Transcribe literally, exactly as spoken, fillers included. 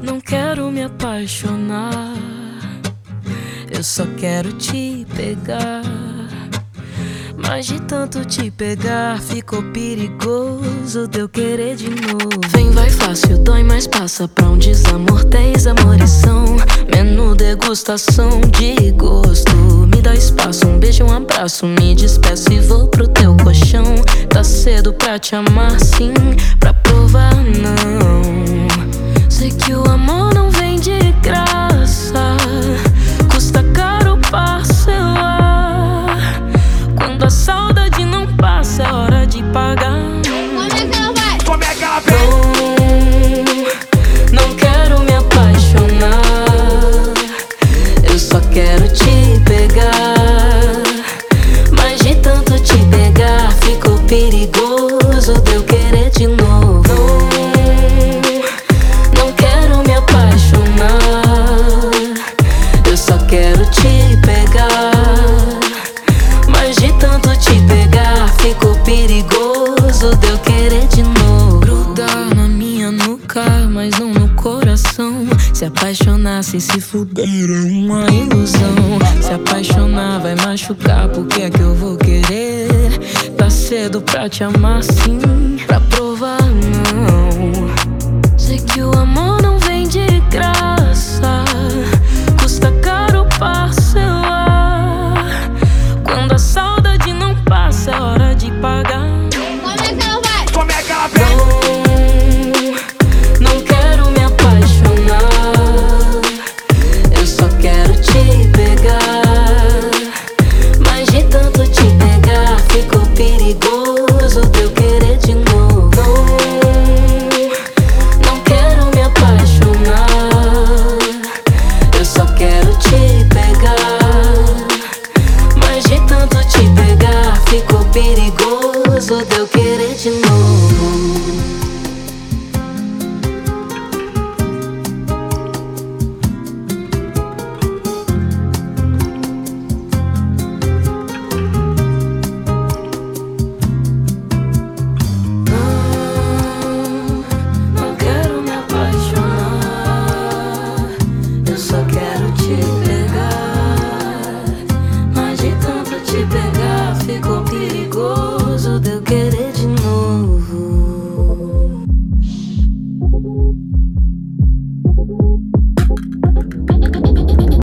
Não quero me apaixonar, eu só quero te pegar. Mas de tanto te pegar, ficou perigoso de eu querer de novo. Vem, vai fácil, dói, mas passa pra um desamor. Tens amorição, menu degustação de gosto. Me dá espaço, um beijo, um abraço. Me despeço e vou pro teu colchão. Tá cedo pra te amar, sim, pra provar não. Sei que o amor não vem de graça, custa caro parcelar. Quando a saudade não passa, é hora de pagar. Como é que ela vai? Como é que ela vem? Não, não quero me apaixonar, eu só quero te pegar. Mas de tanto te pegar, ficou perigoso de eu querer de novo. Não, não quero me apaixonar, eu só quero te pegar. Mas de tanto te pegar, ficou perigoso de eu querer de novo. Grudar na minha nuca, mas não no coração. Se apaixonar sem se fuder é uma ilusão. Se apaixonar vai machucar, por que é que eu vou querer? Tá cedo pra te amar, sim, pra provar não. Sei que o amor não vem de graça, custa caro parcelar. Quando a saudade não passa, é hora de pagar. Como é que ela vai? Como é que ela vem? Não, não quero me apaixonar, eu só quero te pegar. Mas de tanto te pegar, ficou perigoso de eu querer de novo. Não quero me apaixonar, eu só quero te pegar. Mas de tanto te pegar, ficou perigoso de eu querer de novo.